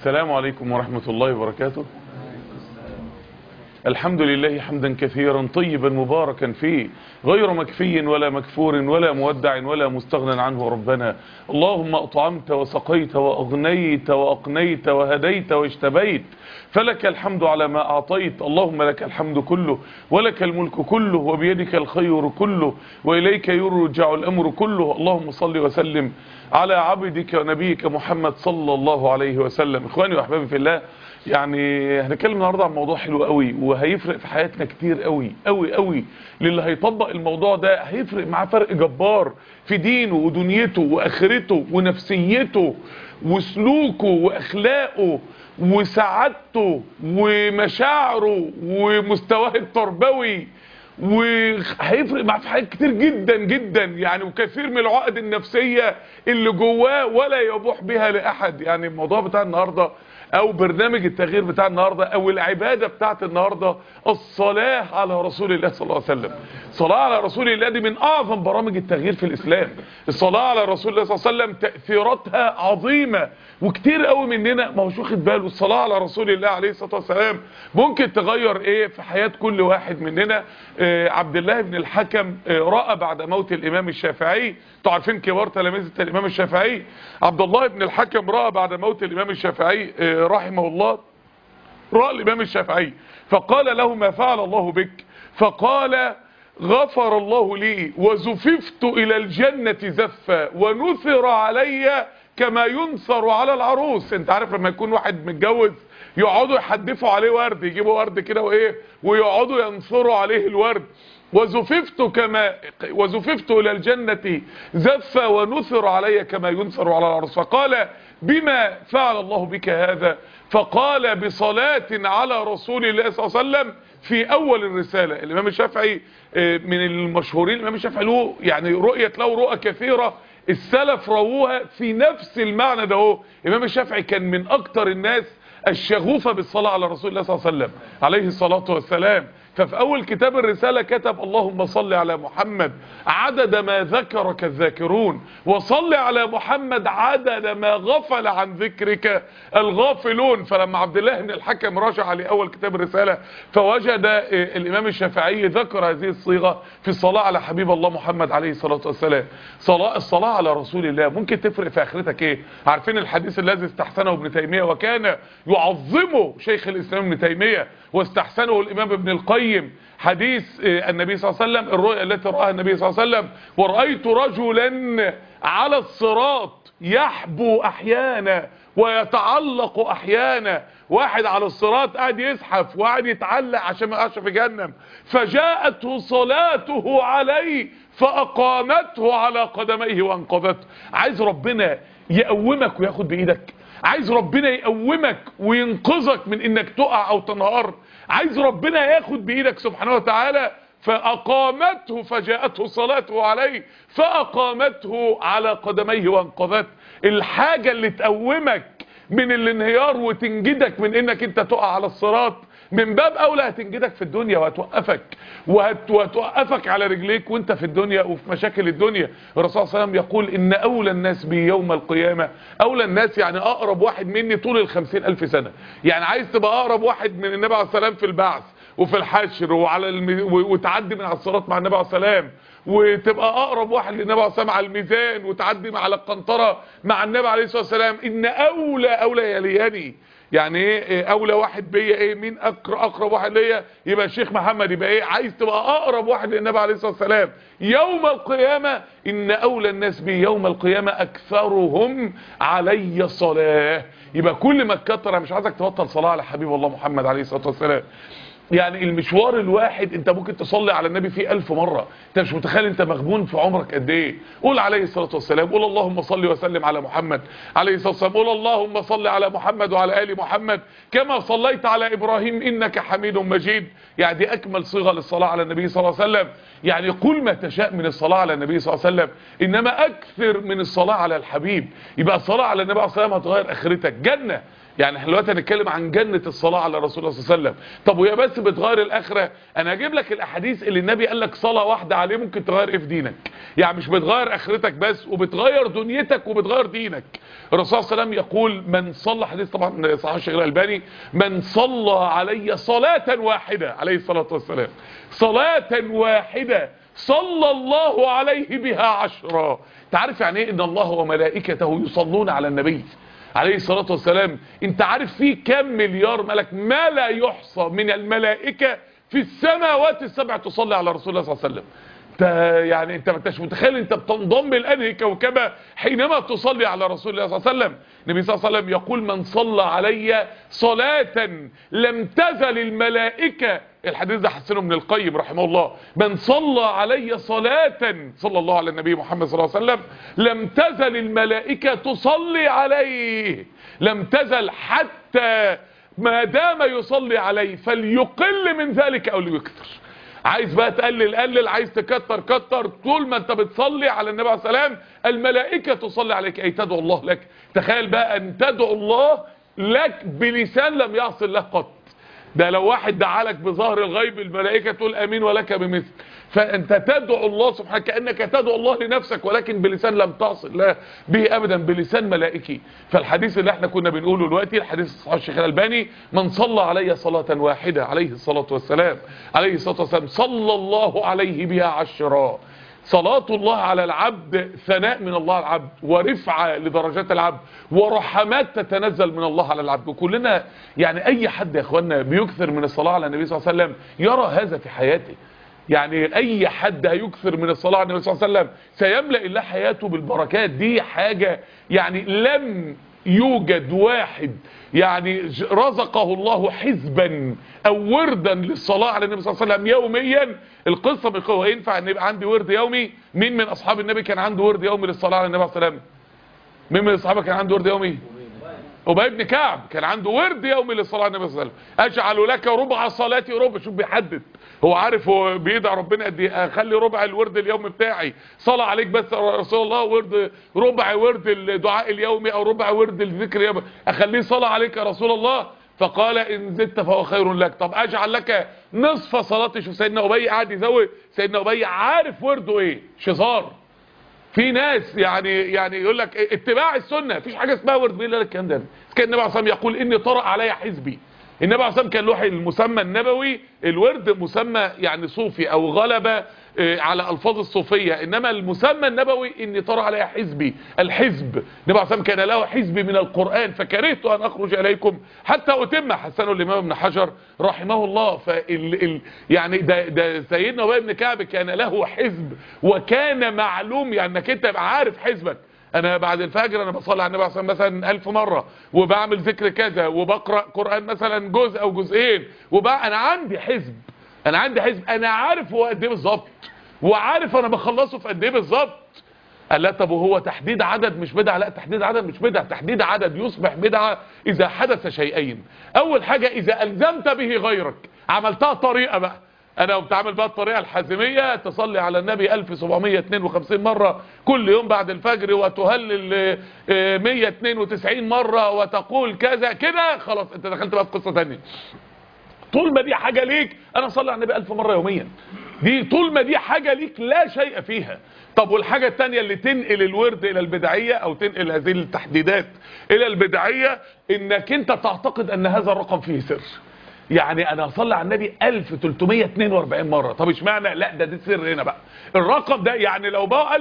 السلام عليكم ورحمة الله وبركاته. الحمد لله حمدا كثيرا طيبا مباركا فيه، غير مكفي ولا مكفور ولا مودع ولا مستغنى عنه ربنا. اللهم أطعمت وسقيت وأغنيت وأقنيت وهديت واجتبيت، فلك الحمد على ما أعطيت. اللهم لك الحمد كله ولك الملك كله وبيدك الخير كله وإليك يرجع الأمر كله. اللهم صل وسلم على عبدك ونبيك محمد صلى الله عليه وسلم. إخواني وأحبابي في الله، يعني هنتكلم النهارده عن موضوع حلو قوي وهيفرق في حياتنا كتير قوي قوي قوي. للي هيطبق الموضوع ده هيفرق معاه فرق جبار في دينه ودنيته واخرته ونفسيته وسلوكه واخلاقه وسعادته ومشاعره ومستواه التربوي، وهيفرق معاه في حاجات كتير جدا جدا يعني، وكثير من العقد النفسية اللي جواه ولا يبوح بها لأحد. يعني الموضوع بتاع النهاردة او برنامج التغيير بتاع النهاردة او العبادة بتاعت النهاردة الصلاة على رسول الله صلى الله عليه وسلم. الصلاة على رسول الله دي من اعظم برامج التغيير في الاسلام. الصلاة على رسول الله صلى الله عليه وسلم تأثيراتها عظيمة، وكتير قوي مننا ما هوش واخد باله. الصلاة على رسول الله عليه الصلاة والسلام ممكن تغير ايه في حياة كل واحد مننا. عبد الله بن الحكم رأى بعد موت الامام الشافعي، انتوا عارفين كبار تلاميذ الامام الشافعي. عبد الله بن الحكم رأى بعد موت الامام الشافعي رحمه الله، رأى الامام الشافعي فقال له: ما فعل الله بك؟ فقال: غفر الله لي وزففت الى الجنة زفا ونثر علي كما ينثر على العروس. انت عارف لما يكون واحد متجوز يقعدوا يحدفوا عليه ورد، يجيبوا ورد كده وايه ويقعدوا ينثروا عليه الورد. وزففت الى الجنة زفا ونثر علي كما ينثر على العروس. فقال: بما فعل الله بك هذا؟ فقال: بصلاة على رسول الله صلى الله عليه وسلم في اول الرسالة. الامام الشافعي من المشهورين، الامام الشافعي له يعني له رؤى كثيرة، السلف رووها في نفس المعنى ده. هو الامام الشافعي كان من اكتر الناس الشغوفة بالصلاة على رسول الله صلى الله عليه وسلم عليه الصلاة والسلام. ففي اول كتاب الرسالة كتب: اللهم صل على محمد عدد ما ذكرك الذاكرون، وصل على محمد عدد ما غفل عن ذكرك الغافلون. فلما عبد الله بن الحكم رجع لأول كتاب الرسالة فوجد الامام الشافعي ذكر هذه الصيغة في الصلاة على حبيب الله محمد عليه الصلاة والسلام. الصلاة على رسول الله ممكن تفرق في اخرتك ايه؟ عارفين الحديث الذي استحسنه ابن تيمية وكان يعظمه شيخ الاسلام ابن تيمية واستحسنه الامام ابن القيم، حديث النبي صلى الله عليه وسلم، الرؤيا التي رآها النبي صلى الله عليه وسلم: ورأيت رجلا على الصراط يحبو احيانا ويتعلق احيانا. واحد على الصراط قاعد يزحف وقاعد يتعلق عشان ما يقعش في جهنم، فجاءته صلاته عليه فاقامته على قدميه وانقذته. عايز ربنا يقومك وياخد بايدك؟ عايز ربنا يقومك وينقذك من انك تقع او تنهار؟ عايز ربنا ياخد بايدك سبحانه وتعالى؟ فاقامته، فجاءته صلاته عليه فاقامته على قدميه وانقذته. الحاجة اللي تقومك من الانهيار وتنجدك من انك انت تقع على الصراط من باب اولى هتنجدك في الدنيا وهتوقفك على رجليك وانت في الدنيا وفي مشاكل الدنيا. الرسول صلى الله عليه وسلم يقول: ان اولى الناس بي يوم القيامة، اولى الناس يعني اقرب واحد مني طول ال50,000 سنة. يعني عايز تبقى اقرب واحد من النبي عليه السلام في البعث وفي الحشر وتعدي من على الصراط مع النبي عليه السلام، وتبقى اقرب واحد للنبي عليه السلام على الميزان وتعدي على القنطرة مع النبي عليه الصلاة والسلام. ان اولى يلياني، يعني ايه اولى واحد بيا؟ ايه مين اقرب واحد ليا؟ يبقى الشيخ محمد. يبقى ايه؟ عايز تبقى اقرب واحد للنبي عليه الصلاه والسلام يوم القيامه. ان اولى الناس بي يوم القيامه اكثرهم علي صلاه. يبقى كل ما تكتر، مش عايزك تبطل صلاه على حبيب الله محمد عليه الصلاه والسلام. يعني المشوار الواحد انت ممكن تصلي على النبي فيه 1000 مرة. انت مش متخيل انت مغبون في عمرك قد ايه. قول عليه الصلاة والسلام، قول اللهم صل وسلم على محمد عليه الصلاة والسلام، قول اللهم صل على محمد وعلى آل محمد كما صليت على إبراهيم إنك حميد مجيد. يعني دي أكمل صيغة للصلاة على النبي صلى الله عليه وسلم. يعني قل ما تشاء من الصلاة على النبي صلى الله عليه وسلم، إنما أكثر من الصلاة على الحبيب. يبقى الصلاة على النبي صلى الله عليه وسلم هتغير آخرتك. جنة يعني احنا دلوقتي هنتكلم عن جنة الصلاة على رسول الله صلى الله عليه وسلم. طب وهي بس بتغير الاخرة؟ انا هجيب لك الاحاديث اللي النبي قال لك صلاة واحدة عليه ممكن تغير ايه في دينك. يعني مش بتغير اخرتك بس، وبتغير دنيتك وبتغير دينك. الرسول صلى الله عليه وسلم يقول من صلى، حديث طبعا صحيح الشيخ الألباني، من صلى علي صلاة واحدة عليه الصلاة والسلام، صلاة واحدة صلى الله عليه بها 10. تعرف يعني ايه ان الله وملائكته يصلون على النبي عليه الصلاة والسلام؟ انت عارف فيه كم مليار ملك ما لا يحصى من الملائكة في السماوات السبع تصلي على رسول الله صلى الله عليه وسلم. يعني انت ما انتش متخيل انت بتنضم لانهي كوكبه حينما تصلي على رسول الله صلى الله عليه وسلم. النبي صلى الله عليه وسلم يقول من صلى علي صلاة لم تزل الملائكة، الحديث ده حسنه ابن القيم رحمه الله، من صلى علي صلاة، صلى الله على النبي محمد صلى الله عليه وسلم، لم تزل الملائكة تصلي عليه، لم تزل حتى ما دام يصلي عليه، فليقل من ذلك او ليكثر. عايز بقى تقلل قلل، عايز تكتر كتر، طول ما انت بتصلي على النبي عليه السلام الملائكة تصلي عليك، اي تدعو الله لك. تخيل بقى ان تدعو الله لك بلسان لم يعصي الله قط. ده لو واحد دعا لك بظهر الغيب الملائكة تقول امين ولك بمثل. فانت تدعو الله سبحانه كأنك تدعو الله لنفسك، ولكن بلسان لم تعصي الله به ابدا، بلسان ملائكي. فالحديث اللي احنا كنا بنقوله دلوقتي الحديث صحيح الشيخ الألباني، من صلى علي صلاة واحدة عليه الصلاة والسلام، عليه الصلاة والسلام، صلى الله عليه بها 10. صلاة الله على العبد ثناء من الله على العبد، ورفعة لدرجات العبد، ورحمات تتنزل من الله على العبد. وكلنا يعني اي حد يا اخوانا بيكثر من الصلاة على النبي صلى الله عليه وسلم يرى هذا في حياته. يعني اي حد هيكثر من الصلاة على النبي صلى الله عليه وسلم سيملأ الله حياته بالبركات. دي حاجة يعني لم يوجد واحد يعني رزقه الله حزبا او وردا للصلاة على النبي صلى الله عليه وسلم يوميا. القصة بالقوة، ينفع ان يبقى عندي ورد يومي؟ مين من اصحاب النبي كان عنده ورد يومي للصلاة على النبي صلى الله عليه وسلم؟ مين من اصحابه كان عنده ورد يومي؟ أبي بن كعب كان عنده ورد يومي للصلاة على النبي صلى الله عليه وسلم. اجعل لك ربع صلاتي ربع، شوف بيحدد، هو عارف هو بيدعي ربنا قد ايه، اخلي ربع الورد اليومي بتاعي صلاه عليك بس يا رسول الله، ورد ربع ورد الدعاء اليومي او ربع ورد الذكر اليومي اخليه صلاه عليك يا رسول الله. فقال ان زدت فهو خير لك. طب اجعل لك نصف صلاتي. شوف سيدنا ابي قاعد يزود، سيدنا ابي عارف ورده ايه، شزار. في ناس يعني يقول لك اتباع السنه، مفيش حاجه اسمها ورد. مين اللي قال الكلام ده؟ كان النبي عليه الصلاه والسلام يقول اني طرأ علي حزبي. النبي عليه الصلاه والسلام كان له المسمى النبوي، الورد مسمى يعني صوفي او غلبة على الفاظ الصوفيه، انما المسمى النبوي اني طرأ علي حزبي، الحزب. النبي عليه الصلاه والسلام كان له حزب من القران، فكرهت ان اخرج اليكم حتى اتم. حسنه الامام ابن حجر رحمه الله. يعني ده سيدنا ابي بن كعب كان له حزب، وكان معلوم يعني انك انت تبقى عارف حزبك. انا بعد الفجر انا بصلي على النبي عليه مثلا 1000 مرة، وبعمل ذكر كذا، وبقرأ قرآن مثلا جزء او جزئين، انا عندي حزب، انا عارف هو قد ايه بالظبط، وعارف انا بخلصه في قد ايه بالظبط. قال لا طب وهو تحديد عدد مش بدعة؟ لا، تحديد عدد مش بدعة. تحديد عدد يصبح بدعة اذا حدث شيئين. اول حاجة اذا الزمت به غيرك، عملتها طريقة بقى، انا بتعمل بقى الطريقة الحازمية، تصلي على النبي 1752 مرة كل يوم بعد الفجر، وتهلل 192 مرة، وتقول كذا كده، خلاص انت دخلت بقى في قصة تانية. طول ما دي حاجة ليك، انا اصلي على النبي 1000 مرة يوميا، دي طول ما دي حاجة ليك لا شيء فيها. طب والحاجة التانية اللي تنقل الورد الى البدعية، او تنقل هذه التحديدات الى البدعية، انك انت تعتقد ان هذا الرقم فيه سر. يعني انا هصلي على النبي 1342 مرة، طب اشمعنى؟ لا ده سر هنا بقى. الرقم ده يعني لو بقوا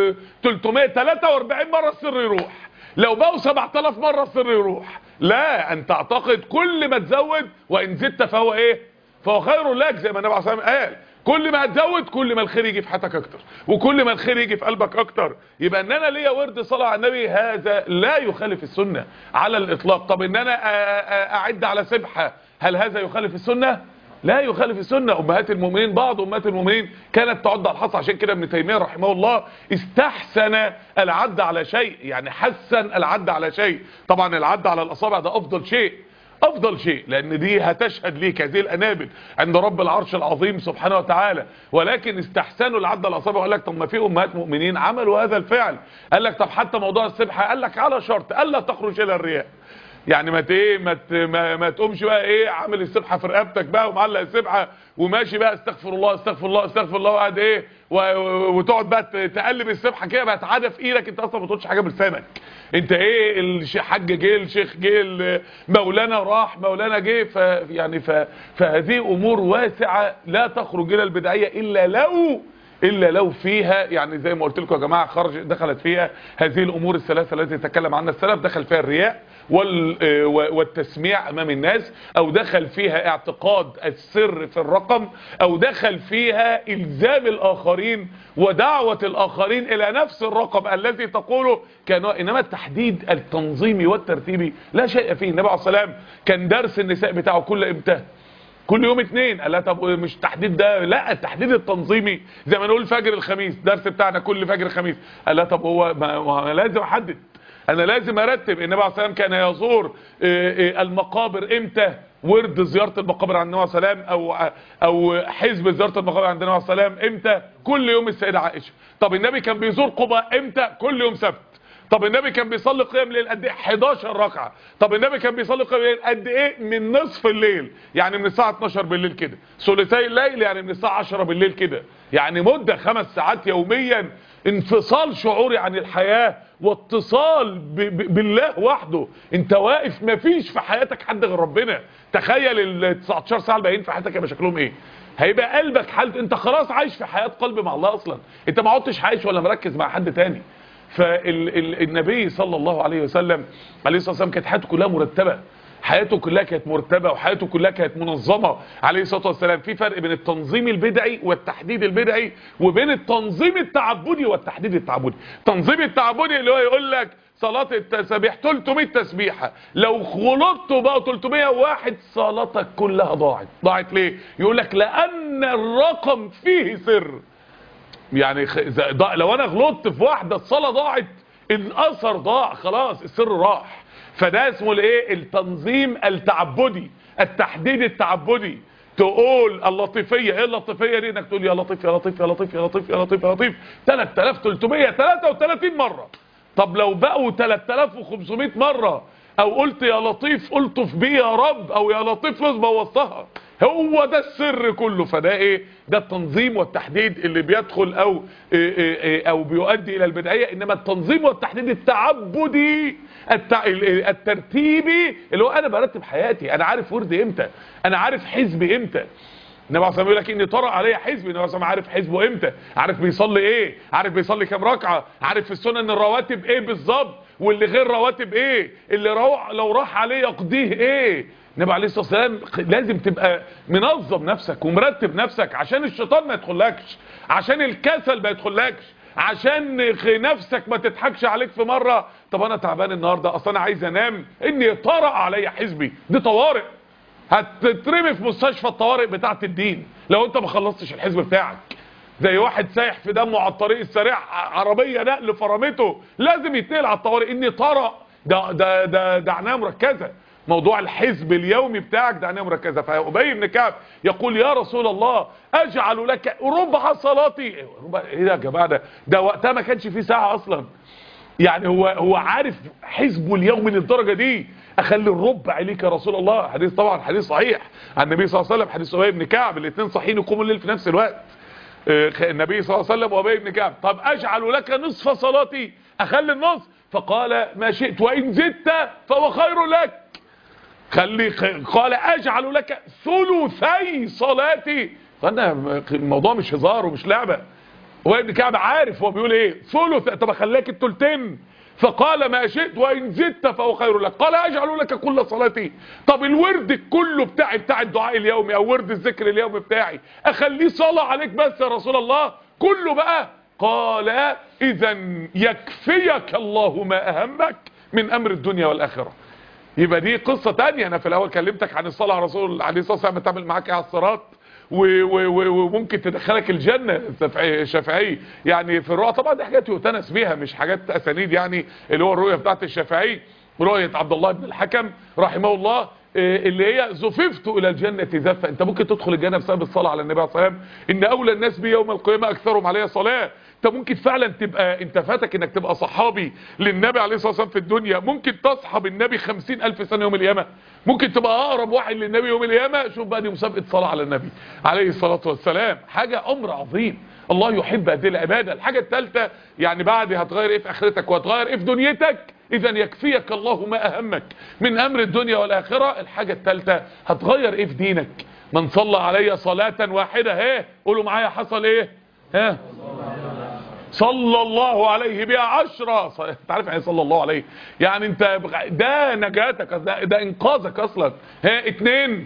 1343 مرة السر يروح، لو بقوا 7000 مرة السر يروح. لا، ان تعتقد كل ما تزود، وان زدت فهو ايه؟ فهو خير لك، زي ما النبي عليه الصلاه والسلام قال. كل ما هتزود كل ما الخير يجي في حياتك اكتر، وكل ما الخير يجي في قلبك اكتر. يبقى ان انا ليا ورد صلاه على النبي هذا لا يخالف السنه على الاطلاق. طب ان انا اعد على سبحه، هل هذا يخالف السنه؟ لا يخالف السنه. امهات المؤمنين، بعض امهات المؤمنين كانت تعد على الحصى. عشان كده ابن تيميه رحمه الله استحسن العد على شيء، يعني حسن العد على شيء. طبعا العد على الاصابع ده افضل شيء، افضل شيء، لان دي هتشهد ليك هذه الانابل عند رب العرش العظيم سبحانه وتعالى. ولكن استحسنوا العد على الاصابع. وقال لك طب ما في امهات مؤمنين عملوا هذا الفعل. قال لك طب حتى موضوع السبحه، قال لك على شرط الا تخرج الى الرياء. يعني ما تقومش بقى ايه عامل السبحه في رقبتك بقى ومعلق السبحه وماشي بقى استغفر الله استغفر الله استغفر الله وقاعد ايه وتقعد بقى تقلب السبحه كده بقت عاده في ايدك، انت اصلا ما بتقولش حاجه بلسانك. انت ايه الحاج جه الشيخ جه مولانا راح مولانا جه يعني فهذه امور واسعه لا تخرج الى البدعيه الا لو فيها، يعني زي ما قلت لكم يا جماعه دخلت فيها هذه الامور الثلاثه التي تكلم عنها السلف. دخل فيها الرياء والتسميع امام الناس، او دخل فيها اعتقاد السر في الرقم، او دخل فيها الزام الاخرين ودعوه الاخرين الى نفس الرقم الذي تقوله انما التحديد التنظيمي والترتيبي لا شيء فيه. النبي عليه الصلاه والسلام كان درس النساء بتاعه كل امتى؟ كل يوم اثنين. قال لا طب مش تحديد ده، لا التحديد التنظيمي زي ما نقول فجر الخميس درس بتاعنا كل فجر خميس. قال لا طب هو ما لازم احدد، انا لازم ارتب. النبي عليه الصلاه والسلام كان يزور المقابر امتى؟ ورد زياره المقابر عند النبي عليه الصلاه والسلام او حزب زياره المقابر عند النبي عليه الصلاه والسلام امتى؟ كل يوم السيده عائشه. طب النبي كان بيزور قباء امتى؟ كل يوم سبت. طب النبي كان بيصلي قيام ليل قد ايه؟ 11 ركعه. طب النبي كان بيصلي قيام ليل قد ايه؟ من نصف الليل، يعني من الساعه 12 بالليل كده. ثلثي الليل يعني من الساعه 10 بالليل كده، يعني مده 5 ساعات يوميا انفصال شعوري عن الحياه واتصال بالله وحده. انت واقف مفيش في حياتك حد غير ربنا. تخيل ال 19 ساعه الباقيين في حياتك هيبقى شكلهم ايه؟ هيبقى قلبك حالته انت خلاص عايش في حياه قلب مع الله اصلا، انت ما عدتش عايش ولا مركز مع حد تاني. فالنبي صلى الله عليه وسلم عليه الصلاه والسلام كانت حياته كلها مرتبه، حياته كلها كانت مرتبه وحياته كلها كانت منظمه عليه الصلاه والسلام. في فرق بين التنظيم البدعي والتحديد البدعي وبين التنظيم التعبدي والتحديد التعبدي. التنظيم التعبدي اللي هو يقول لك صلاه التسبيح 300 تسبيحه، لو غلطت بقى 301 صلاتك كلها ضاعت ليه؟ يقول لك لان الرقم فيه سر. يعني لو انا غلطت في واحده الصلاه ضاعت، الاثر ضاع خلاص، السر راح. فده اسمه الايه؟ التنظيم التعبدي، التحديد التعبدي. تقول اللطيفيه، ايه اللطيفيه دي؟ انك تقول يا لطيف يا لطيف يا لطيف يا لطيف يا لطيف يا لطيف 3333 مره. طب لو بقوا 3500 مره او قلت يا لطيف الطف بي يا رب، او يا لطيف لازم بوظتها. هو ده السر كله. فده ايه؟ ده التنظيم والتحديد اللي بيدخل او بيؤدي الى البدعيه. انما التنظيم والتحديد التعبدي الترتيبي اللي هو انا برتب حياتي، انا عارف ورد امتى، انا عارف حزب امتى. النبي عليه الصلاه والسلام يقول لك اني طرأ علي حزب. النبي عليه الصلاه والسلام عارف حزبه امتى، عارف بيصلي ايه، عارف بيصلي كام ركعه، عارف في السنن الرواتب ايه بالظبط، واللي غير رواتب ايه، اللي لو راح عليه يقضيه ايه. النبي عليه الصلاه والسلام لازم تبقى منظم نفسك ومرتب نفسك عشان الشيطان ما يدخلكش، عشان الكسل ما يدخلكش، عشان نفسك ما تضحكش عليك في مره طب انا تعبان النهارده اصل انا عايز انام، اني طرأ عليا حزبي. دي طوارئ، هتترمي في مستشفى الطوارئ بتاعه الدين لو انت ما خلصتش الحزب بتاعك. زي واحد سايح في دمه على الطريق السريع، عربيه نقل فرمته، لازم يتنقل على الطوارئ. اني طرأ ده عنايه مركزه. موضوع الحزب اليومي بتاعك ده عنايه مركزه. فأبي بن كعب يقول يا رسول الله اجعل لك ربع صلاتي. ايه ده يا جماعه؟ ده وقتها ما كانش فيه ساعه اصلا. يعني هو عارف حزبه اليومي للدرجه دي. اخلي الربع ليك يا رسول الله. حديث طبعا حديث صحيح عن النبي صلى الله عليه وسلم، حديث ابي بن كعب، الاثنين صحيحين يقوموا الليل في نفس الوقت. النبي صلى الله عليه وسلم وابي بن كعب طب اجعل لك نصف صلاتي، اخلي النصف؟ فقال ما شئت وان زدت فهو خير لك. قال اجعل لك ثلثي صلاتي. فانا الموضوع مش هزار ومش لعبه. وابن كعب عارف هو بيقول ايه، ثلث. طب اخليك الثلثين؟ فقال ما شئت وان زدت فهو خير لك. قال اجعل لك كل صلاتي. طب الورد كله بتاعي بتاع الدعاء اليومي او ورد الذكر اليومي بتاعي اخليه صلاه عليك بس يا رسول الله كله بقى؟ قال اذا يكفيك الله ما اهمك من امر الدنيا والاخره. يبقى دي قصه تانية. انا في الاول كلمتك عن الصلاه على الرسول عليه الصلاه والسلام بتعمل معاك ايه على الصراط وممكن تدخلك الجنة. الشافعي يعني في الرؤى طبعا دي حاجات يؤتنس بيها مش حاجات اسانيد، يعني اللي هو الرؤية بتاعت الشافعي رؤية عبد الله بن الحكم رحمه الله اللي هي زففت الى الجنة زفة. انت ممكن تدخل الجنة بسبب الصلاة على النبي عليه الصلاة والسلام. ان اولى الناس بي يوم القيامة اكثرهم عليها صلاة. انت ممكن فعلا تبقى، انت فاتك انك تبقى صحابي للنبي عليه الصلاه والسلام في الدنيا، ممكن تصحب النبي 50,000 سنه يوم القيامه، ممكن تبقى اقرب واحد للنبي يوم القيامه. شوف بقى، دي مسابقه صلاه على النبي عليه الصلاه والسلام، حاجه امر عظيم. الله يحب هذه العباده. الحاجه الثالثه، يعني بعد هتغير ايه في اخرتك وهتغير ايه في دنيتك، اذا يكفيك الله ما اهمك من امر الدنيا والاخره. الحاجه الثالثه، هتغير ايه في دينك. من صلى علي صلاه واحده، قولوا معايا، حصل ايه؟ صلى الله عليه بها 10. انت عارف يعني صلى الله عليه؟ يعني انت ده نجاتك، ده انقاذك اصلا. 2،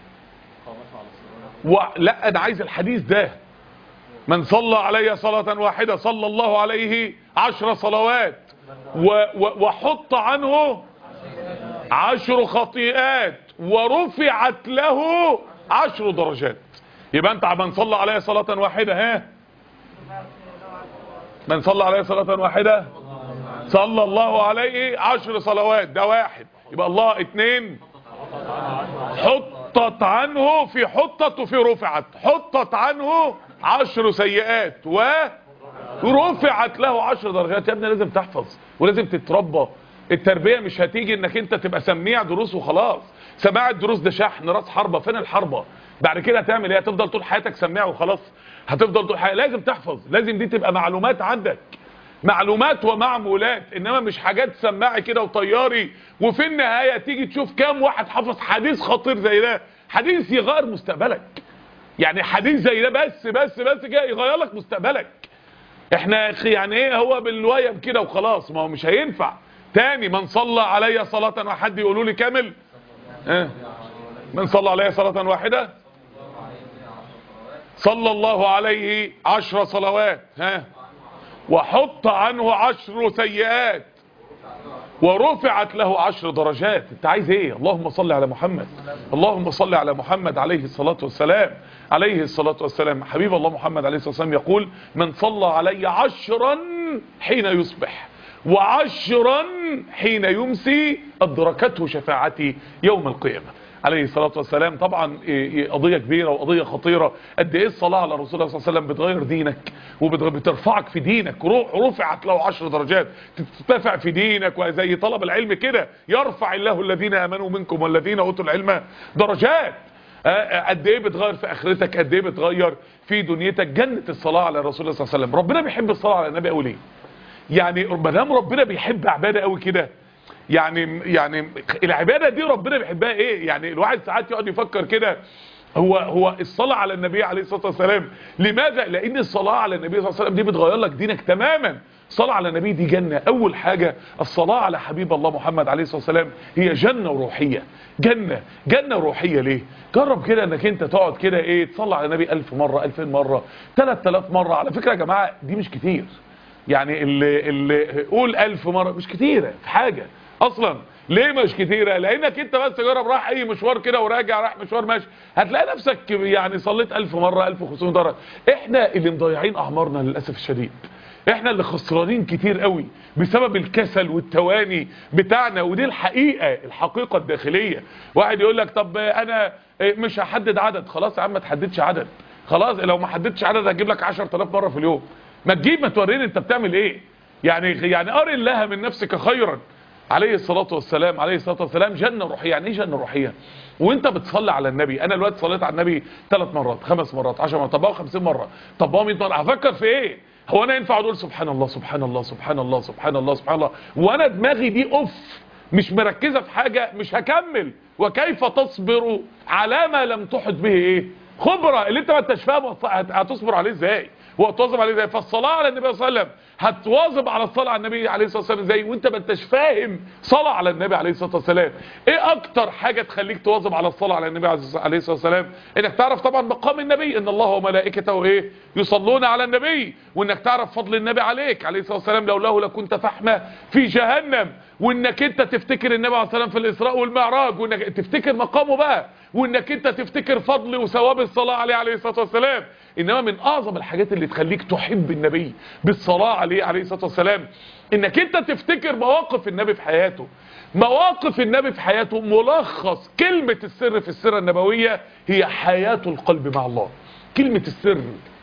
لا انا عايز الحديث ده. من صلى علي صلاة واحدة صلى الله عليه 10 صلوات وحط عنه 10 خطيئات ورفعت له 10 درجات. يبقى انت من صلى علي صلاة واحدة، من صلى عليه صلاة واحدة صلى الله عليه 10 صلوات، ده واحد. يبقى الله 2، حطت عنه، في حطت وفي رفعت، حطت عنه 10 سيئات ورفعت له 10 درجات. يا ابني لازم تحفظ ولازم تتربى. التربية مش هتيجي انك انت تبقى سميع دروس وخلاص. سماع الدروس ده شحن راس حربة. فين الحربة؟ بعد كده هتعمل ايه؟ هتفضل طول حياتك سميع وخلاص؟ هتفضل طول حياتك؟ لازم تحفظ، لازم دي تبقى معلومات عندك، معلومات ومعمولات، انما مش حاجات سماعي كده وطياري. وفي النهاية تيجي تشوف كام واحد حفظ حديث خطير زي ده، حديث يغير مستقبلك. يعني حديث زي ده بس كده يغير لك مستقبلك. احنا يعني ايه هو بالويم كده وخلاص؟ ما هو مش هينفع. تاني، من صلى علي صلاة، حد يقولوا لي كامل. من صلى علي صلاة واحدة صلى الله عليه 10 صلوات، وحط عنه 10 سيئات ورفعت له 10 درجات. انت عايز ايه؟ اللهم صل على محمد، اللهم صل على محمد عليه الصلاة والسلام، عليه الصلاة والسلام. حبيب الله محمد عليه الصلاة والسلام يقول: من صلى علي 10 حين يصبح و10 حين يمسي أدركته شفاعتي يوم القيامة، عليه الصلاة والسلام. طبعا قضية كبيرة وقضية خطيرة. قد ايه الصلاة على رسول الله صلى الله عليه وسلم بتغير دينك وبترفعك في دينك. رفعت له 10 درجات، ترتفع في دينك. وزي طلب العلم كده، يرفع الله الذين امنوا منكم والذين اوتوا العلم درجات. قد ايه بتغير في اخرتك، قد ايه بتغير في دنيتك. جنة الصلاة على رسول الله صلى الله عليه وسلم. ربنا بيحب الصلاة على النبي قوي ليه؟ يعني ما دام ربنا بيحب عبادة قوي كده، يعني العبادة دي ربنا بيحبها ايه؟ يعني الواحد ساعات يقعد يفكر كده، هو الصلاة على النبي عليه الصلاة والسلام لماذا؟ لان الصلاة على النبي صلى الله عليه وسلم دي بتغير لك دينك تماما. الصلاة على النبي دي جنة. اول حاجة الصلاة على حبيب الله محمد عليه الصلاة والسلام هي جنة وروحية. جنة وروحية. ليه؟ جرب كده انك انت تقعد كده تصلي على النبي 1000 مرة 2000 مرة 3000 مرة. على فكرة يا جماعة دي مش كتير. يعني اللي قول 1000 مرة مش كتيرة في حاجة اصلا. ليه مش كتيرة؟ لانك انت بس جرب راح اي مشوار كده وراجع، راح مشوار ماشي، هتلاقي نفسك يعني صليت 1000 مرة 1500 مرة. احنا اللي مضيعين اعمارنا للأسف الشديد. احنا اللي خسرانين كتير قوي بسبب الكسل والتواني بتاعنا. ودي الحقيقة الداخلية. واحد يقول لك طب انا مش هحدد عدد. خلاص يا عم ما تحددش عدد. خلاص لو ما حددتش عدد هجيب لك 10000 مرة في اليوم. ما تجيب، ما توريني انت بتعمل ايه. يعني اري الله من نفسك خيرا. عليه الصلاة والسلام، عليه الصلاة والسلام. جنة روحية. يعني ايه جنة روحية؟ وانت بتصلي على النبي. انا دلوقتي صليت على النبي 3 مرات 5 مرات 10 مرات، طب 50 مرة، طب 100 مرة. هفكر في ايه؟ هو انا ينفع اقول سبحان الله سبحان الله سبحان الله سبحان الله سبحان الله وانا دماغي دي مش مركزة في حاجة؟ مش هكمل. وكيف تصبر على ما لم تحط به خبرة؟ اللي انت ما انتش فاهم هتصبر عليه ازاي وهتواظب عليه ازاي؟ فالصلاة على النبي صلى الله عليه وسلم هتواظب على الصلاة على النبي عليه الصلاة والسلام ازاي وانت ما انتش فاهم صلاة على النبي عليه الصلاة والسلام؟ ايه اكتر حاجة تخليك تواظب على الصلاة على النبي عليه الصلاة والسلام؟ انك تعرف طبعا مقام النبي، ان الله وملائكته يصلون على النبي، وانك تعرف فضل النبي عليك عليه الصلاة والسلام، لولاه لكنت فحمة في جهنم، وانك انت تفتكر النبي عليه الصلاة والسلام في الاسراء والمعراج، وانك تفتكر مقامه بقى، وانك انت تفتكر فضل وثواب الصلاة عليه الصلاة والسلام. انما من اعظم الحاجات اللي تخليك تحب النبي بالصلاة عليه الصلاة والسلام انك انت تفتكر مواقف النبي في حياته. مواقف النبي في حياته ملخص كلمة السر في السيرة النبوية هي حياة القلب مع الله. كلمة السر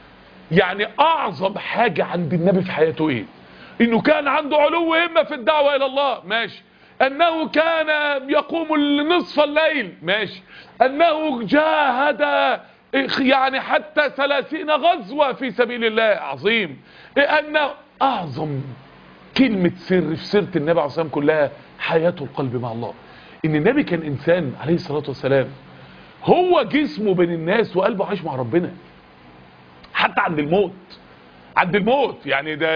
يعني اعظم حاجة عند النبي في حياته ايه؟ انه كان عنده علو همة في الدعوة الى الله، ماشي. انه كان يقوم نصف الليل، ماشي. انه جاهد يعني حتى 30 غزوة في سبيل الله، عظيم. ان اعظم كلمة سر في سيرة النبي عليه الصلاة والسلام كلها حياته القلب مع الله. ان النبي كان انسان عليه الصلاة والسلام هو جسمه بين الناس وقلبه عايش مع ربنا حتى عند الموت. عند الموت يعني ده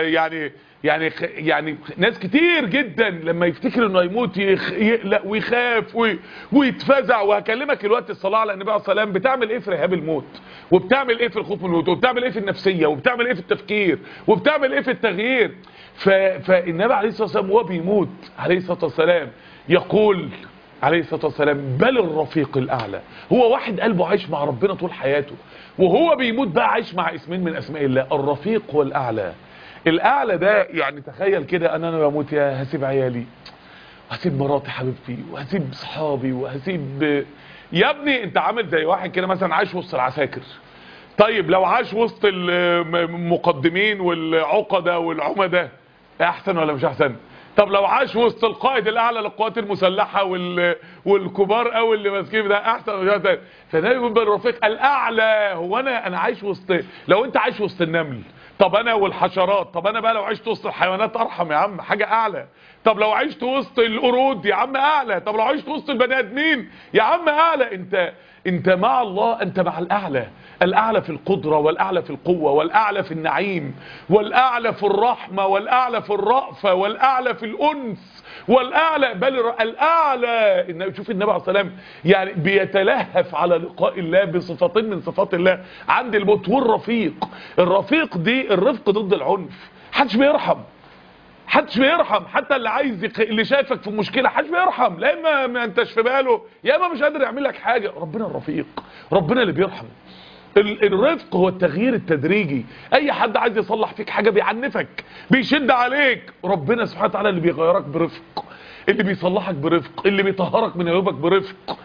يعني ناس كتير جدا لما يفتكر انه هيموت يقلق ويخاف ويتفزع. وهكلمك الوقت الصلاه على النبي عليه الصلاه والسلام بتعمل ايه في رهاب الموت، وبتعمل ايه في الخوف من الموت، وبتعمل ايه في النفسيه، وبتعمل ايه في التفكير، وبتعمل ايه في التغيير. فالنبي عليه الصلاه والسلام وهو بيموت عليه الصلاه والسلام يقول عليه الصلاة والسلام بل الرفيق الأعلى. هو واحد قلبه عايش مع ربنا طول حياته، وهو بيموت بقى عايش مع اسمين من أسماء الله، الرفيق والأعلى. الأعلى ده يعني تخيل كده أنا بموت يا هسيب عيالي، وهسيب مراتي حبيبتي، وهسيب صحابي، وهسيب. يا ابني انت عامل زي واحد كده مثلا عايش وسط العساكر. طيب لو عاش وسط المقدمين والعقدة والعمدة احسن ولا مش احسن؟ طب لو عاش وسط القائد الاعلى للقوات المسلحه والكبار قوي اللي ماسكين ده احسن ولا مش احسن؟ فالنبي بيقول بالرفيق الاعلى. هو انا عايش وسط، لو انت عايش وسط النمل، طب انا والحشرات، طب انا بقى لو عشت وسط الحيوانات ارحم يا عم، حاجه اعلى. طب لو عشت وسط القرود يا عم اعلى. طب لو عشت وسط البني ادمين يا عم اعلى. انت مع الله، انت مع الاعلى. الاعلى في القدرة، والاعلى في القوة، والاعلى في النعيم، والاعلى في الرحمة، والاعلى في الرأفة، والاعلى في الانس، والاعلى بل الاعلى. شوف النبي عليه الصلاة والسلام يعني بيتلهف على لقاء الله بصفتين من صفات الله عند الموت. والرفيق، الرفيق دي الرفق ضد العنف. محدش بيرحم، محدش بيرحم. حتى اللي عايز اللي شايفك في مشكله محدش بيرحم، لا اما ما انتش في باله يا اما مش قادر يعمل لك حاجه. ربنا الرفيق، ربنا اللي بيرحم. الرفق هو التغيير التدريجي. اي حد عايز يصلح فيك حاجه بيعنفك، بيشد عليك. ربنا سبحانه وتعالى اللي بيغيرك برفق، اللي بيصلحك برفق، اللي بيطهرك من عيوبك برفق.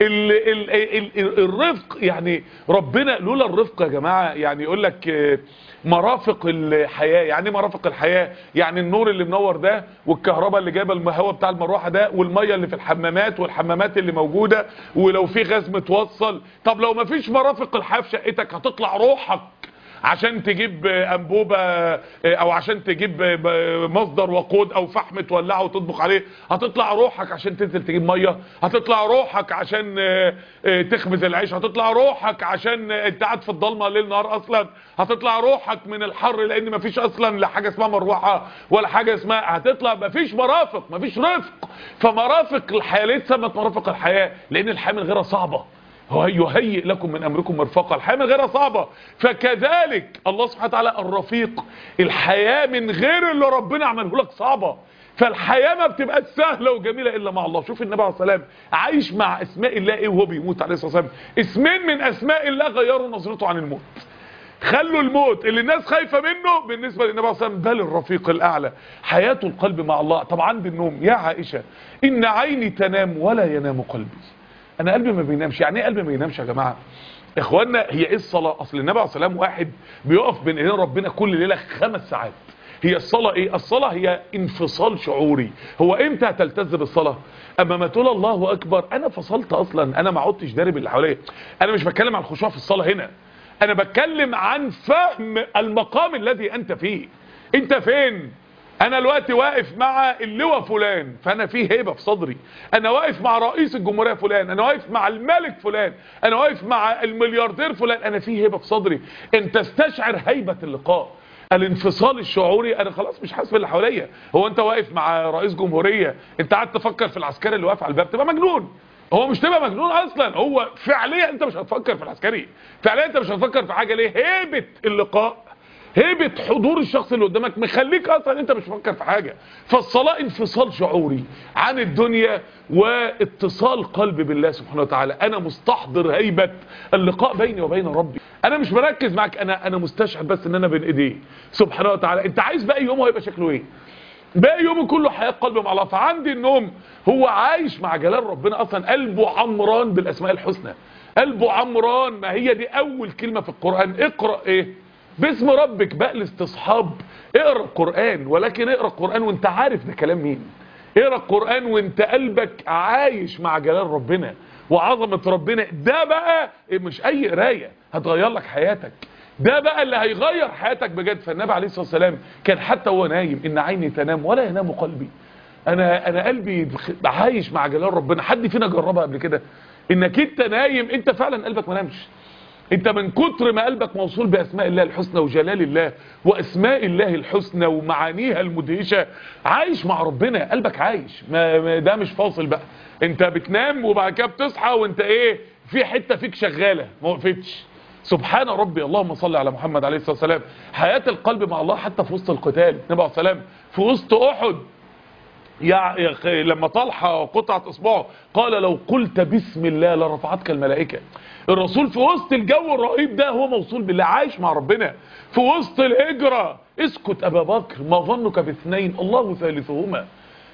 الرفق يعني ربنا لولا الرفق يا جماعه يعني يقول لك مرافق الحياه. يعني مرافق الحياه يعني النور اللي منور ده، والكهرباء اللي جايبه الهواء بتاع المروحه ده، والميه اللي في الحمامات، والحمامات اللي موجوده، ولو في غاز متوصل. طب لو ما فيش مرافق الحياه في شقتك هتطلع روحك عشان تجيب انبوبه او عشان تجيب مصدر وقود او فحم تولعه وتطبخ عليه. هتطلع روحك عشان تنزل تجيب ميه، هتطلع روحك عشان تخبز العيش، هتطلع روحك عشان انت قاعد في الضلمه ليل نهار اصلا، هتطلع روحك من الحر لان مفيش اصلا لا حاجه اسمها مروحه ولا حاجه اسمها، هتطلع مفيش مرافق، مفيش رفق. فمرافق الحياه ليه اتسمت مرافق الحياه؟ لان الحياه من غيرها صعبه. هو يهيئ لكم من امركم مرفقا. الحياه من غيرها صعبه. فكذلك الله سبحانه وتعالى الرفيق، الحياه من غير اللي ربنا عمله لك صعبه. فالحياه ما بتبقاش سهله وجميله الا مع الله. شوف النبي عليه الصلاه والسلام عايش مع اسماء الله ايه وهو بيموت عليه الصلاه والسلام. اسمين من اسماء الله غيروا نظرته عن الموت، خلوا الموت اللي الناس خايفه منه بالنسبه للنبي عليه الصلاه والسلام بل الرفيق الاعلى. حياته القلب مع الله. طب عند النوم يا عائشه ان عيني تنام ولا ينام قلبي. انا قلبي ما بينامش. يعني ايه قلبي ما بينامش يا جماعه؟ اخواننا هي ايه الصلاه؟ اصل النبي عليه الصلاه والسلام واحد بيقف بين ايدين ربنا كل ليله 5 ساعات. هي الصلاه ايه؟ الصلاه هي انفصال شعوري. هو امتى هتلتز بالصلاه؟ اما ما تقول الله اكبر انا فصلت اصلا، انا ما عدتش دارب اللي حواليا. انا مش بتكلم عن الخشوع في الصلاه هنا، انا بتكلم عن فهم المقام الذي انت فيه. انت فين؟ انا دلوقتي واقف مع اللواء فلان فانا فيه هيبه في صدري. انا واقف مع رئيس الجمهوريه فلان، انا واقف مع الملك فلان، انا واقف مع الملياردير فلان، انا فيه هيبه في صدري. انت استشعر هيبه اللقاء. الانفصال الشعوري انا خلاص مش حاسس باللي حواليا. هو انت واقف مع رئيس جمهوريه انت قاعد تفكر في العسكري اللي واقف على الباب تبقى مجنون. هو مش تبقى مجنون اصلا، هو فعليا انت مش هتفكر في العسكري، فعليا انت مش هتفكر في حاجه. ليه؟ هيبه اللقاء، هيبة حضور الشخص اللي قدامك مخليك اصلا انت مش مفكر في حاجة. فالصلاة انفصال شعوري عن الدنيا واتصال قلب بالله سبحانه وتعالى. انا مستحضر هيبة اللقاء بيني وبين ربي. انا مش مركز معك، انا مستشعر بس ان انا بين ايديه سبحانه وتعالى. انت عايز باقي يومه هيبقى شكله ايه؟ باقي يومه كله حياة قلب مع الله. فعندي النوم هو عايش مع جلال ربنا اصلا، قلبه عمران بالاسماء الحسنى، قلبه عمران. ما هي دي اول كلمة في القرآن. اقرأ ايه؟ باسم ربك بقى الاستصحاب. اقرا القرآن، ولكن اقرا القرآن وانت عارف ده كلام مين. اقرا القرآن وانت قلبك عايش مع جلال ربنا وعظمة ربنا. ده بقى مش اي قرايه هتغير لك حياتك، ده بقى اللي هيغير حياتك بجد. فالنبي عليه الصلاة والسلام كان حتى هو نايم ان عيني تنام ولا ينام قلبي. انا قلبي عايش مع جلال ربنا. حد فينا جربها قبل كده؟ انك انت نايم انت فعلا قلبك ما نامش، انت من كتر ما قلبك موصول باسماء الله الحسنى وجلال الله واسماء الله الحسنى ومعانيها المدهشه، عايش مع ربنا، قلبك عايش ده مش فاصل بقى. انت بتنام وبعد كده بتصحى وانت ايه، في حته فيك شغاله ما وقفتش. سبحان ربي. اللهم صل على محمد عليه الصلاه والسلام. حياه القلب مع الله حتى في وسط القتال. النبي عليه الصلاه والسلام في وسط احد لما طلحه قطعت اصبعه قال لو قلت بسم الله لرفعتك الملائكه. الرسول في وسط الجو الرهيب ده هو موصول بالله، عايش مع ربنا. في وسط الهجره اسكت ابا بكر ما ظنك باثنين الله ثالثهما.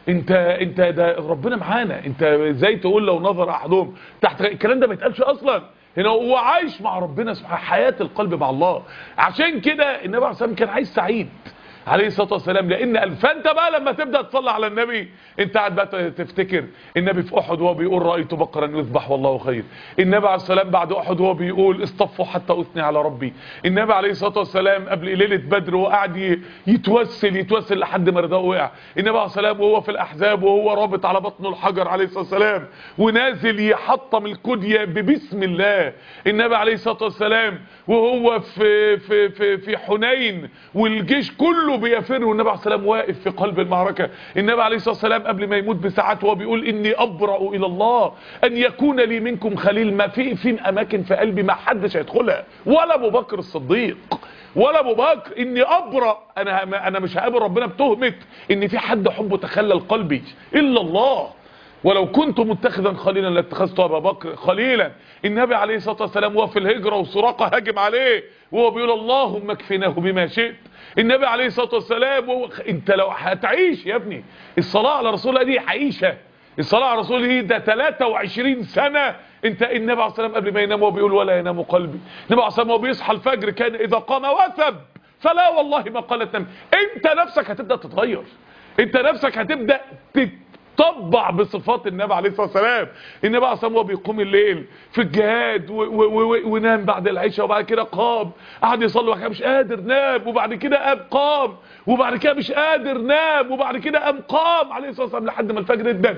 انت ده ربنا معانا، انت ازاي تقول لو نظر احدهم تحت الكلام ده ما يتقالش اصلا. هنا هو عايش مع ربنا سبحانه، حياه القلب مع الله. عشان كده النبي عليه الصلاه والسلام كان عايش سعيد عليه الصلاه والسلام. لان فانت بقى لما تبدا تصلي على النبي انت قاعد بقى تفتكر النبي في احد وهو بيقول رايت بقرا يذبح والله خير. النبي عليه السلام بعد احد وهو بيقول اصطفوا حتى اثني على ربي. النبي عليه الصلاه والسلام قبل ليله بدر وقاعد يتوسل لحد ما رضاه وقع. النبي عليه السلام وهو في الاحزاب وهو رابط على بطنه الحجر عليه الصلاه والسلام ونازل يحطم الكديه ببسم الله. النبي عليه الصلاه والسلام وهو في حنين والجيش كله بيفر والنبي عليه السلام واقف في قلب المعركة. النبي عليه الصلاة والسلام قبل ما يموت بساعات وهو بيقول إني أبرأ إلى الله أن يكون لي منكم خليل. ما في أماكن في قلبي ما حدش هيدخلها ولا أبو بكر الصديق ولا أبو بكر. إني أبرأ، أنا مش هقابل ربنا بتهمة إن في حد حبه تخلل قلبي إلا الله. ولو كنت متخذا خليلا لاتخذت ابا بكر خليلا. النبي عليه الصلاه والسلام وهو في الهجره وسراقه هاجم عليه وهو بيقول اللهم اكفناه بما شئت. النبي عليه الصلاه والسلام انت لو هتعيش يا ابني الصلاه على رسول الله دي عيشه. الصلاه على رسول الله ده 23 سنه. انت النبي عليه الصلاه والسلام قبل ما ينام وهو بيقول ولا ينام قلبي. النبي عليه الصلاه والسلام وهو بيصحى الفجر كان اذا قام وثب فلا والله ما قالت نم. انت نفسك هتبدا تتغير، انت نفسك هتبدا طبع بصفات النبي عليه الصلاه والسلام. النبي عليه الصلاه والسلام وهو بيقوم الليل في الجهاد ونام بعد العشاء وبعد كده قام قعد يصلي وبعد كده مش قادر نام وبعد كده قام وبعد كده مش قادر نام وبعد كده قام عليه الصلاه والسلام لحد ما الفجر ادن.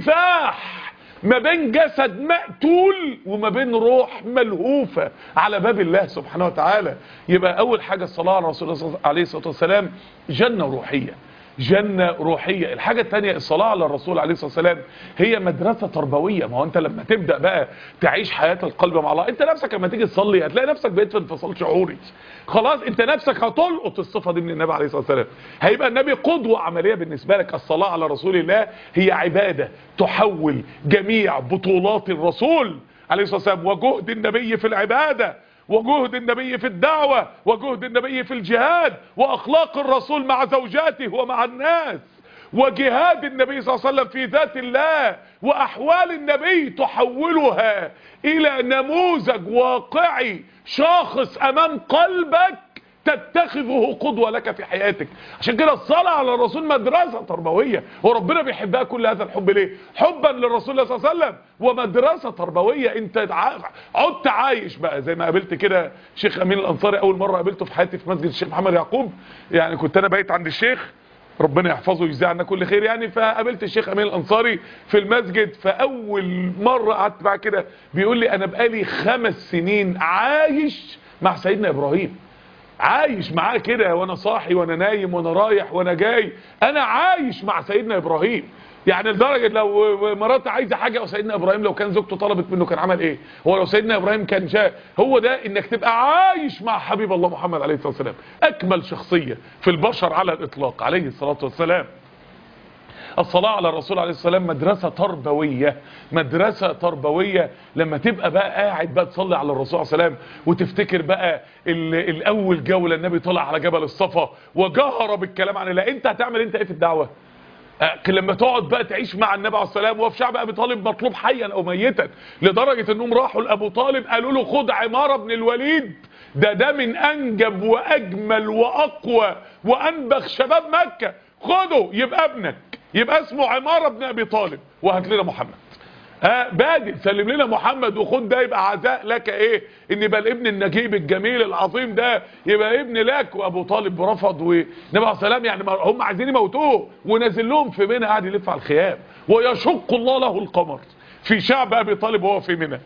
كفاح ما بين جسد مقتول وما بين روح ملهوفه على باب الله سبحانه وتعالى. يبقى اول حاجه الصلاه على رسول الله عليه الصلاه والسلام جنه روحيه، جنة روحية. الحاجة التانية الصلاة على الرسول عليه الصلاة والسلام هي مدرسة تربوية. ما هو انت لما تبدأ بقى تعيش حياة القلب مع الله انت نفسك لما تيجي تصلي هتلاقي نفسك بقيت في انفصال شعوري. خلاص انت نفسك هتلقط الصفة دي من النبي عليه الصلاة والسلام. هيبقى النبي قدوة عملية بالنسبة لك. الصلاة على رسول الله هي عبادة تحول جميع بطولات الرسول عليه الصلاة والسلام وجهد النبي في العبادة وجهد النبي في الدعوة وجهد النبي في الجهاد واخلاق الرسول مع زوجاته ومع الناس وجهاد النبي صلى الله عليه وسلم في ذات الله واحوال النبي تحولها الى نموذج واقعي شاخص امام قلبك تتخذه قدوة لك في حياتك. عشان كده الصلاة على الرسول مدرسة تربوية وربنا بيحبها كل هذا الحب. ليه؟ حبا للرسول صلى الله عليه وسلم ومدرسة تربوية. انت عدت عايش بقى زي ما قابلت كده شيخ امين الانصاري اول مرة قابلته في حياتي في مسجد الشيخ محمد يعقوب. يعني كنت انا بايت عند الشيخ ربنا يحفظه ويجزيه عنا كل خير يعني. فقابلت الشيخ امين الانصاري في المسجد فاول مرة قعدت معاه كده بيقول لي انا بقالي 5 سنين عايش مع سيدنا ابراهيم، عايش معاه كده وانا صاحي وانا نايم وانا رايح وانا جاي انا عايش مع سيدنا ابراهيم. يعني لدرجه لو مراتي عايزه حاجه او سيدنا ابراهيم لو كان زوجته طلبت منه كان عمل ايه؟ هو لو سيدنا ابراهيم كان جاء هو ده انك تبقى عايش مع حبيب الله محمد عليه الصلاه والسلام اكمل شخصيه في البشر على الاطلاق عليه الصلاه والسلام. الصلاة على الرسول عليه الصلاة والسلام مدرسة تربوية، مدرسة تربوية. لما تبقى بقى قاعد بقى تصلي على الرسول عليه الصلاة والسلام وتفتكر بقى الأول جولة النبي طلع على جبل الصفا وجهر بالكلام عن الله. انت هتعمل انت ايه في الدعوة؟ لما تقعد بقى تعيش مع النبي عليه الصلاه والسلام. وفي شعب ابي طالب مطلوب حيا او ميتا لدرجه انهم راحوا لابو طالب قالوا له خد عماره بن الوليد ده من انجب واجمل واقوى وانبغ شباب مكة، خده يبقى ابنك، يبقى اسمه عمارة بن ابي طالب، وهات لنا محمد. بادئ سلم لنا محمد وخد ده يبقى عزاء لك، ايه ان يبقى الابن النجيب الجميل العظيم ده يبقى ابن لك. وابو طالب رفض، والنبي عليه السلام يعني هم عايزين يموتوه، ونازل لهم في منى قاعد يلف على الخيام، ويشق الله له القمر في شعب ابي طالب وهو في منى.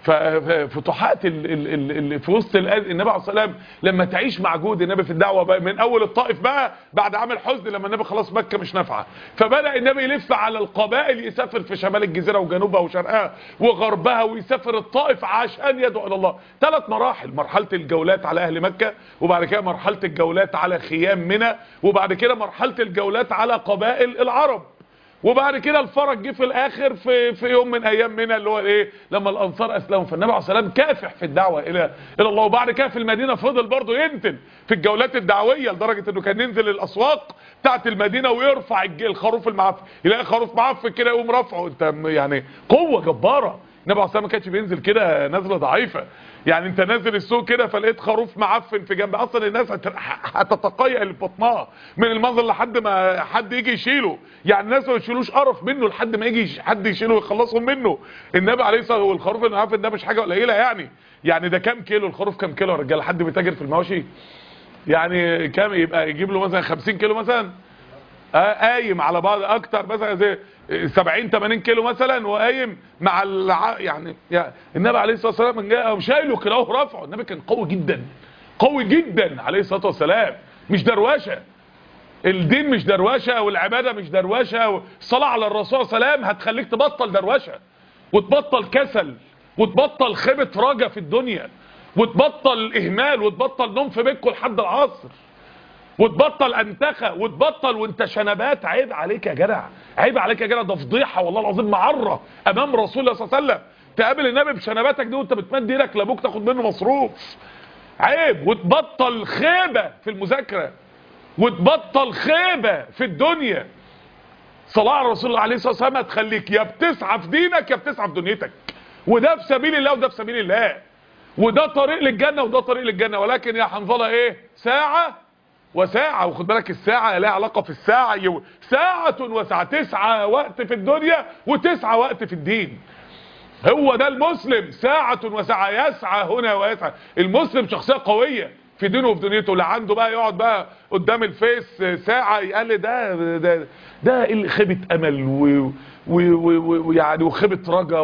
ففتوحات في وسط النبي عليه السلام لما تعيش مع جهود النبي في الدعوه بقى من اول الطائف بقى بعد عام الحزن لما النبي خلاص مكه مش نافعه، فبدا النبي يلف على القبائل، يسافر في شمال الجزيره وجنوبها وشرقها وغربها، ويسافر الطائف عشان يدعو الى الله. 3 مراحل: مرحله الجولات على اهل مكه، وبعد كده مرحله الجولات على خيام منى، وبعد كده مرحله الجولات على قبائل العرب، وبعد كده الفرج جه في الاخر في يوم من ايام منى اللي هو ايه لما الانصار اسلموا. فالنبي عليه الصلاه والسلام كافح في الدعوه الى الله. وبعد كده في المدينه فضل برضه ينزل في الجولات الدعويه، لدرجه انه كان ينزل الاسواق بتاعت المدينه ويرفع الخروف المعفن، يلاقي خروف معفن كده يقوم رافعه. انت يعني قوه جباره. النبي عليه الصلاه والسلام ما كانش بينزل كده نزله ضعيفه، يعني انت نازل السوق كده فلقيت خروف معفن في جنب، اصلا الناس هتتقيأ اللي في بطنها من المنظر لحد ما حد يجي يشيله. يعني الناس ما يشيلوش قرف منه لحد ما يجي حد يشيله ويخلصهم منه. النبي عليه الصلاه والسلام والخروف المعفن ده مش حاجه قليله يعني ده كام كيلو الخروف؟ كام كيلو يا رجاله؟ حد بيتاجر في المواشي يعني كام يبقى يجيب له مثلا 50 كيلو مثلا قايم على بعض اكتر مثلا زي 70 80 كيلو مثلا، وقايم مع يعني النبي عليه الصلاه والسلام جاء شايله كده ورفعه. النبي كان قوي جدا، قوي جدا عليه الصلاه والسلام، مش دروشه. الدين مش دروشه، والعباده مش دروشه، والصلاه على الرسول صلى الله عليه وسلم هتخليك تبطل دروشه، وتبطل كسل، وتبطل خيبه رجا في الدنيا، وتبطل اهمال، وتبطل نوم في بيتكم لحد العصر، وتبطل انتخه، وتبطل وانت شنبات. عيب عليك يا جدع، عيب عليك يا جدع، ده فضيحه والله العظيم، معره امام رسول الله صلى الله عليه وسلم تقابل النبي بشنباتك دي وانت بتمد ايدك لابوك تاخد منه مصروف. عيب. وتبطل خيبه في المذاكره، وتبطل خيبه في الدنيا. صلاه على رسول الله عليه الصلاه والسلام هتخليك يا بتسعى في دينك يا بتسعى في دنيتك، وده في سبيل الله وده في سبيل الله، وده طريق للجنه وده طريق للجنه. ولكن يا حنظله ايه؟ ساعه وساعة. وخد بالك الساعة لها علاقة في الساعة، ساعة وساعة، 9 وقت في الدنيا و9 وقت في الدين. هو ده المسلم، ساعة وساعة، يسعى هنا ويسعى. المسلم شخصية قوية في دينه وفي دنيته، لا عنده بقى يقعد بقى قدام الفيس ساعة يقال ده خيبة امل ويعني وخيبة رجا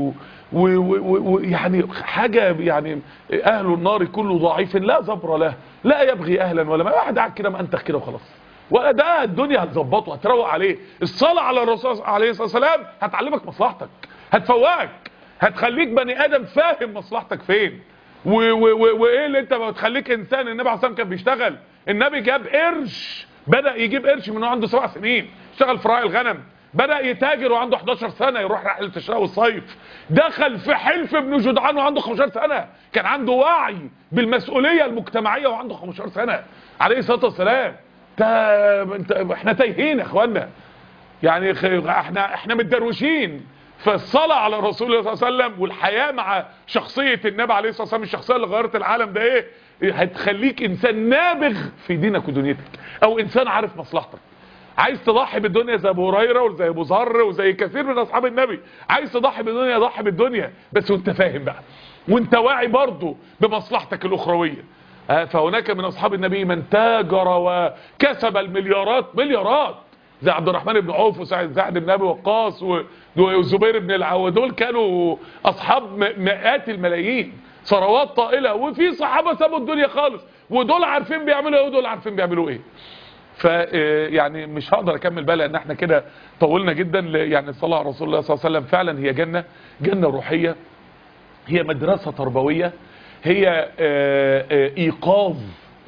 ويعني حاجة يعني اهل النار كله ضعيف لا زبر له، لا يبغي اهلا ولا ما، واحد قاعد كده مأنتخ كده وخلاص، ولا ده الدنيا هتظبطه، هتروق عليه. الصلاة على الرسول عليه الصلاة والسلام هتعلمك مصلحتك، هتفوقك، هتخليك بني ادم فاهم مصلحتك فين وايه اللي انت بتخليك انسان. النبي عليه الصلاة والسلام كان بيشتغل، النبي جاب قرش، بدأ يجيب قرش من عنده 7 سنين، اشتغل في راعي الغنم، بدأ يتاجر وعنده 11 سنة، يروح رحلة الشتاء والصيف، دخل في حلف ابن جدعان وعنده 15 سنة، كان عنده وعي بالمسؤولية المجتمعية وعنده 15 سنة عليه الصلاة والسلام. احنا تايهين يا اخوانا، يعني احنا متدروشين. فالصلاة على رسول الله صلى الله عليه وسلم والحياة مع شخصية النبي عليه الصلاة والسلام، الشخصية اللي غيرت العالم ده ايه؟ هتخليك انسان نابغ في دينك ودنيتك، او انسان عارف مصلحتك. عايز تضحي بالدنيا زي ابو هريره وزي ابو ذر وزي كثير من اصحاب النبي، عايز تضحي بالدنيا ضحي بالدنيا، بس وانت فاهم بقى وانت واعي برضه بمصلحتك الاخرويه. فهناك من اصحاب النبي من تاجر وكسب المليارات، مليارات، زي عبد الرحمن بن عوف وسعد بن ابي وقاص والزبير بن العوام، دول كانوا اصحاب مئات الملايين، ثروات طائله. وفي صحابه سابوا الدنيا خالص، ودول عارفين بيعملوا ايه ودول عارفين بيعملوا ايه. يعني مش هقدر اكمل بقى لان احنا كده طولنا جدا. يعني الصلاه على رسول الله صلى الله عليه وسلم فعلا هي جنه روحيه، هي مدرسه تربويه، هي ايقاظ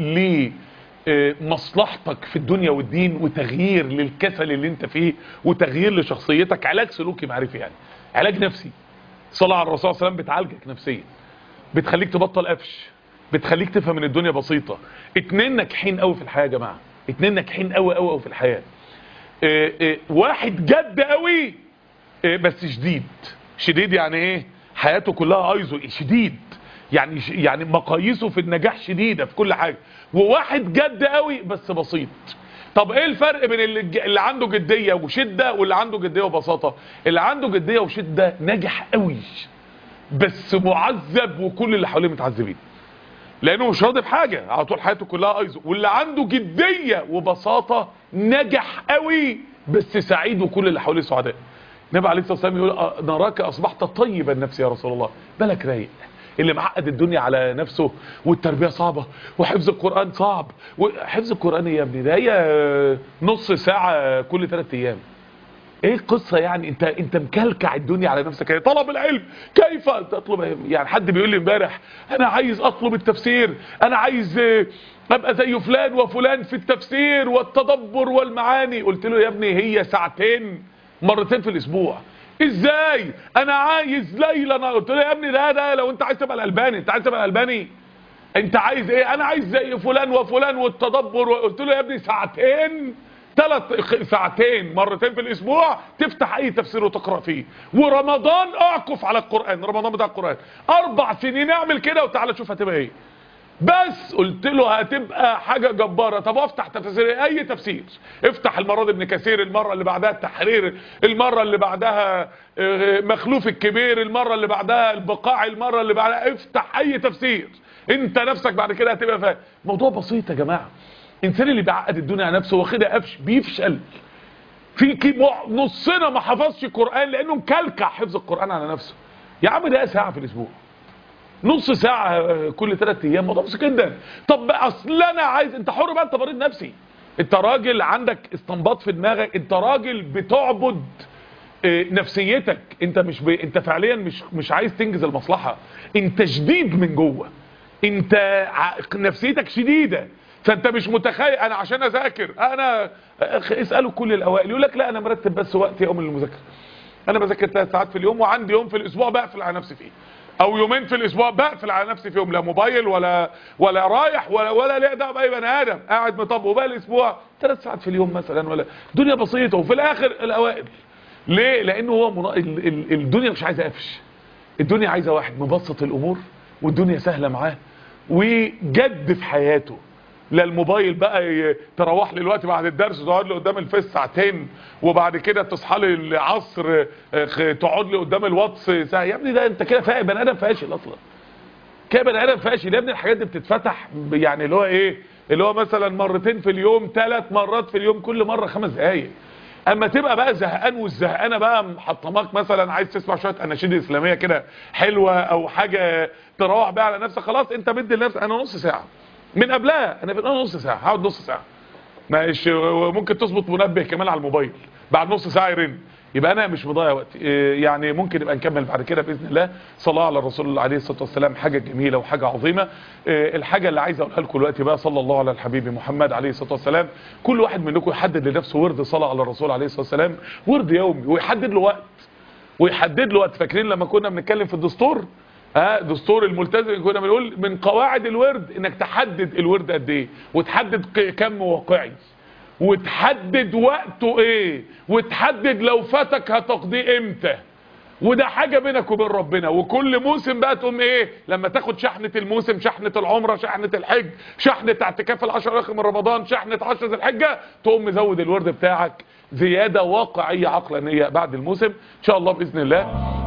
لمصلحتك في الدنيا والدين، وتغيير للكسل اللي انت فيه، وتغيير لشخصيتك، علاج سلوكي معرفي، يعني علاج نفسي. الصلاه على الرسول صلى الله عليه وسلم بتعالجك نفسيا، بتخليك تبطل قفش، بتخليك تفهم ان الدنيا بسيطه. 2 ناجحين قوي في الحياه يا جماعه، 2 ناجحين قوي قوي قوي في الحياه. واحد جد قوي بس شديد. شديد يعني ايه؟ حياته كلها ايزو، شديد يعني مقاييسه في النجاح شديده في كل حاجه، وواحد جد قوي بس بسيط. طب ايه الفرق بين اللي عنده جديه وشده واللي عنده جديه وبساطه؟ اللي عنده جديه وشده ناجح قوي بس معذب وكل اللي حواليه متعذبين، لانه مش راضي بحاجه، على طول حياته كلها ايزو. واللي عنده جديه وبساطه نجح قوي بس سعيد وكل اللي حواليه سعداء. النبي عليه الصلاه والسلام يقول نراك اصبحت طيب النفس يا رسول الله، بالك رايق. اللي معقد الدنيا على نفسه والتربيه صعبه وحفظ القران صعب. وحفظ القران يا ابني ده هي نص ساعه كل 3 ايام. ايه القصه يعني؟ انت مكلكع الدنيا على نفسك. يعني طلب العلم كيف تطلب؟ يعني حد بيقول لي امبارح انا عايز اطلب التفسير، انا عايز ابقى زي فلان وفلان في التفسير والتدبر والمعاني. قلت له يا ابني هي ساعتين مرتين في الاسبوع. ازاي؟ انا عايز ليله. قلت له يا ابني ده لو انت عايز تبقى الالباني. انت عايز تبقى الالباني؟ انت عايز ايه؟ انا عايز زي فلان وفلان والتدبر. قلت له يا ابني ساعتين، 3 ساعتين مرتين في الاسبوع تفتح اي تفسير وتقرا فيه. ورمضان اعكف على القران، رمضان بتاع القران 4 سنين اعمل كده وتعالى شوف هتبقى ايه. بس قلت له هتبقى حاجه جباره. طب افتح تفسير اي تفسير، افتح المره دي ابن كثير، المره اللي بعدها التحرير، المره اللي بعدها مخلوف الكبير، المره اللي بعدها البقاع، المره اللي بعدها افتح اي تفسير. انت نفسك بعد كده هتبقى فاهم. موضوع بسيط يا جماعه. الانسان اللي بيعقد الدنيا على نفسه واخدها قفش بيفشل. في نصنا ما حفظش قران لانه مكلكع حفظ القران على نفسه. يا عم ده ساعه في الاسبوع، نص ساعه كل 3 ايام، موضوع بسيط جدا. طب اصل انا عايز، انت حر بقى، انت مريض نفسي، انت راجل عندك استنباط في دماغك، انت راجل بتعبد نفسيتك، انت انت فعليا مش عايز تنجز المصلحه، انت شديد من جوه، انت نفسيتك شديده. فانت مش متخيل. انا عشان اذاكر انا اسالوا كل الاوائل يقول لك لا انا مرتب بس وقت يوم للمذاكره، انا بذاكر 3 ساعات في اليوم، وعندي يوم في الاسبوع بقفل على نفسي فيه، او يومين في الاسبوع بقفل على نفسي فيهم، لا موبايل ولا رايح ولا ليه دعوه باي بني ادم، قاعد مطبق. وباقي الاسبوع 3 ساعات في اليوم مثلا، ولا دنيا بسيطه. وفي الاخر الاوائل. ليه؟ لانه هو الدنيا مش عايزه قفش، الدنيا عايزه واحد مبسط الامور والدنيا سهله معاه وجد في حياته. لا الموبايل بقى تروح لي الوقت بعد الدرس تقعد لي قدام الفيس ساعتين، وبعد كده تصحى لي العصر تقعد لي قدام الواتس ساعه. يا ابني ده انت كده بني ادم فاشل اصلا، كده بني ادم فاشل يا ابني. الحاجات دي بتتفتح يعني اللي هو ايه، اللي هو مثلا مرتين في اليوم، 3 مرات في اليوم، كل مره 5 دقايق. اما تبقى بقى زهقان، والزهقانه بقى محطماك، مثلا عايز تسمع شويه اناشيد اسلاميه كده حلوه او حاجه تروح بقى على نفسك، خلاص انت مدي لنفسك انا نص ساعه من قبلها، انا في نص ساعه هقعد نص ساعه، ماشي. ممكن تظبط منبه كمان على الموبايل بعد نص ساعه يرن، يبقى انا مش مضيع وقت. يعني ممكن نبقى نكمل بعد كده باذن الله. صلاه على الرسول عليه الصلاه والسلام حاجه جميله وحاجه عظيمه. الحاجه اللي عايز اقولها لكم دلوقتي بقى، صلى الله على الحبيب محمد عليه الصلاه والسلام. كل واحد منكم يحدد لنفسه ورد صلاه على الرسول عليه الصلاه والسلام، ورد يومي، ويحدد له وقت. فاكرين لما كنا بنتكلم في الدستور، دستور الملتزم، كنا بنقول من قواعد الورد انك تحدد الورد قد ايه، وتحدد كم واقعي، وتحدد وقته ايه، وتحدد لو فاتك هتقضيه امتى. وده حاجة بينك وبين ربنا. وكل موسم بقى تقوم ايه، لما تاخد شحنة الموسم، شحنة العمرة، شحنة الحج، شحنة اعتكاف ال10 الاخر من رمضان، شحنة 10 ذي الحجة، تقوم مزود الورد بتاعك زيادة واقعية عقلانية بعد الموسم ان شاء الله باذن الله.